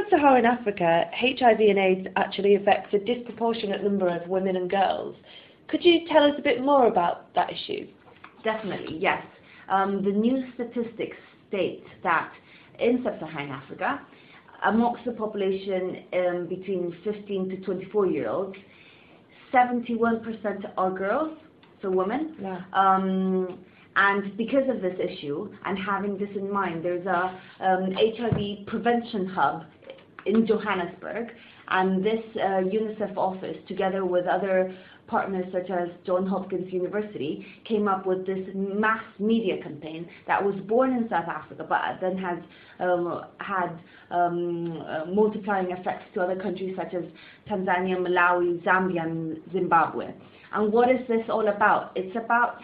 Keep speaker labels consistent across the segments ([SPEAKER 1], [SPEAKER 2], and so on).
[SPEAKER 1] sub-Saharan Africa, HIV and AIDS actually affects a disproportionate number of women and girls. Could you tell us a bit more about that issue?
[SPEAKER 2] Definitely, yes. The new statistics state that in sub-Saharan Africa, amongst the population between 15 to 24-year-olds, 71% are girls, so women.
[SPEAKER 1] Yeah.
[SPEAKER 2] And because of this issue, and having this in mind, there's a HIV prevention hub in Johannesburg, and this UNICEF office, together with other partners such as Johns Hopkins University, came up with this mass media campaign that was born in South Africa, but then has had multiplying effects to other countries such as Tanzania, Malawi, Zambia, and Zimbabwe. And what is this all about? It's about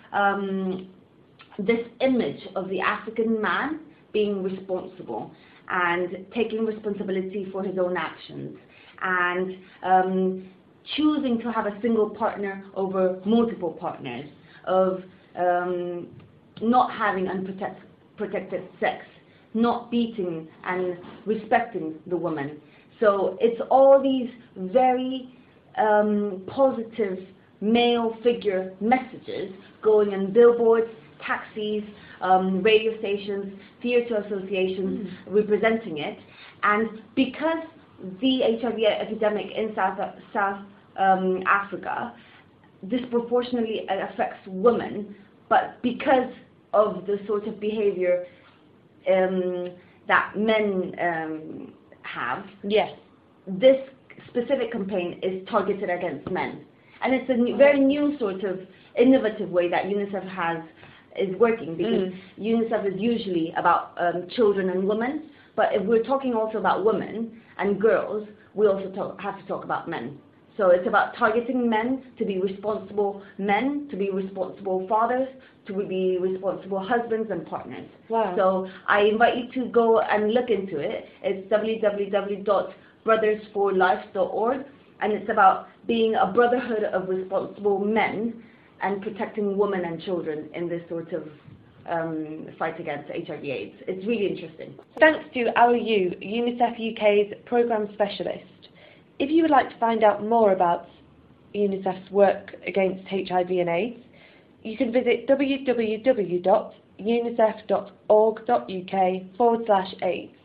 [SPEAKER 2] this image of the African man being responsible and taking responsibility for his own actions, and choosing to have a single partner over multiple partners, of not having unprotected sex, not beating and respecting the woman. So it's all these very positive male figure messages going in billboards, taxis, radio stations, theatre associations representing it. And because the HIV epidemic in South Africa disproportionately affects women, but because of the sort of behavior that men have,
[SPEAKER 1] yes,
[SPEAKER 2] this specific campaign is targeted against men. And it's a very new sort of innovative way that UNICEF is working, because UNICEF is usually about children and women, but if we're talking also about women and girls, we also have to talk about men. So it's about targeting men to be responsible men, to be responsible fathers, to be responsible husbands and partners.
[SPEAKER 1] Wow.
[SPEAKER 2] So I invite you to go and look into it. It's www.brothersforlife.org, and it's about being a brotherhood of responsible men and protecting women and children in this sort of fight against HIV/AIDS. It's really interesting.
[SPEAKER 1] Thanks to our UNICEF UK's Programme Specialist. If you would like to find out more about UNICEF's work against HIV and AIDS, you can visit www.unicef.org.uk/AIDS.